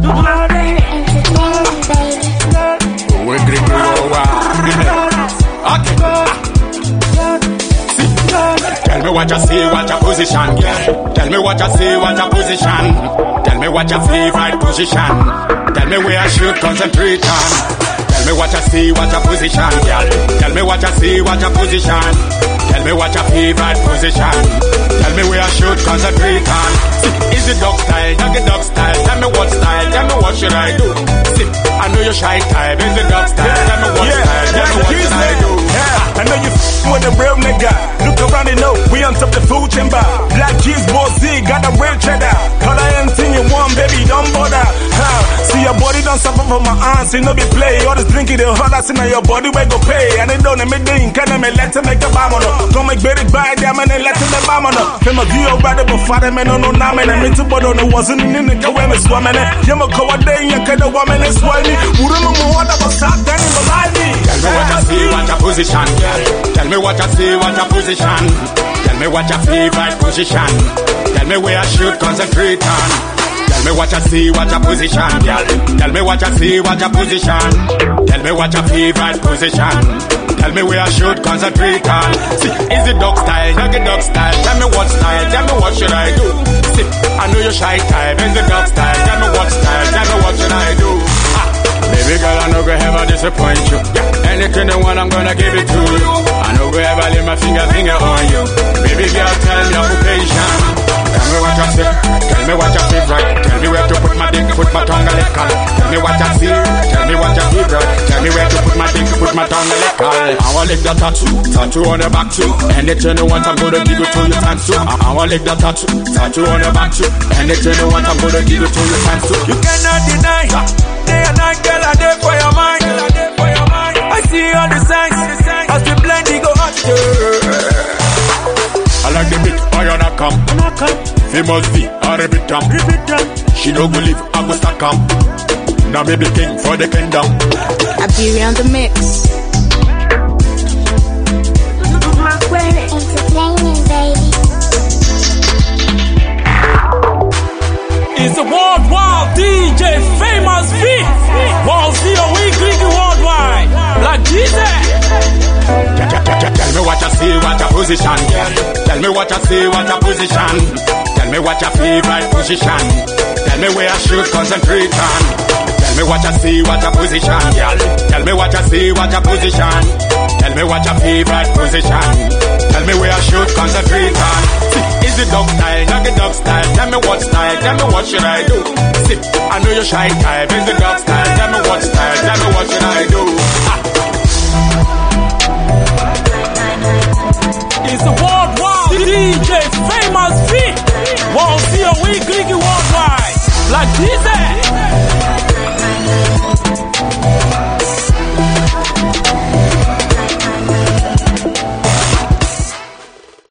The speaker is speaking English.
We're drinking Tell me what you see, what your position, girl. Tell me what you see, what your position. Tell me what your favorite position. Tell me where I should concentrate on. Tell me what you see, what your position, girl. Tell me what you see, what your position. Tell me what your favorite position. Tell me where I should concentrate on. Is it dog style, dog style? Tell me what style, tell me what should I do? I know you're shy type, is it dog style? Tell me what style, tell me what should I do? I know you with a real nigga. Look around and know we on top the food chamber. Black cheese, Z, got a real cheddar. Color anything you want, baby, don't bother. See your body don't suffer from my aunts, you know be play. All this drinking, the hot ass in your body, we go pay. And they don't make the ink, and they let them make a bomb on her. Don't make better buy them, and they let them bomb on her. Fema view brother, but father, man, no, man, and me too, but on the wasn't in the way, Miss Woman. Yama Kowa Day, and kind of woman is why me. Wouldn't know what about that, then in the life. Tell me what you see, what your position, girl. Tell me what you see, what your position. Tell me what your favorite position. Tell me where I should concentrate on. Tell me what you see, what your position, girl. Tell me what you see, what your position. Tell me what your favorite position. Tell me where I should concentrate on. See, is it dog style, dog style? Tell me what style, tell me what should I do? See, I know you're shy type, is it dog style? Tell me what style, tell me what should I do? Baby girl, I know go ever disappoint you. Anything you want, I'm gonna give it to you. I know go ever lay my finger on you. Baby girl, tell me occupation. Tell me what you see, tell me what you feel right. Tell me where to put my dick, put my tongue a lick on. Tell me what you see, tell me what you feel right. Tell me where to put my dick, put my tongue a lick on. I wanna lick the tattoo on the back too. Anything you want, I'm gonna give it to you times two. I wanna lick the tattoo on the back too. Anything you want, I'm gonna give it to you times two. You cannot deny. Day and night, girl, I there for your mind. I see all the signs. As we blend, we go hot. I like the beat, I wanna come. Famous V, I repeat them. She don't believe I go stack them. Now me be king for the kingdom. I be around the mix. Entertainment, baby. It's a worldwide DJ, Famous V. World Zero Weekly worldwide. Like Jesus. Tell me what you see, what your position, girl. Tell me what you see, what your position. Tell me what your favorite position. Tell me where I should concentrate on. Tell me what you see, what your position, girl. Tell me what you see, what your position. Tell me what your favorite position. Tell me where I should concentrate on. Is it dog style, dog style? Tell me what style, tell me what should I do? See, I know you're shy type, is it dog style? Tell me what style, tell me what should I do? It's a worldwide DJ, Famous V. World Zero Weekly worldwide. Like Jesus.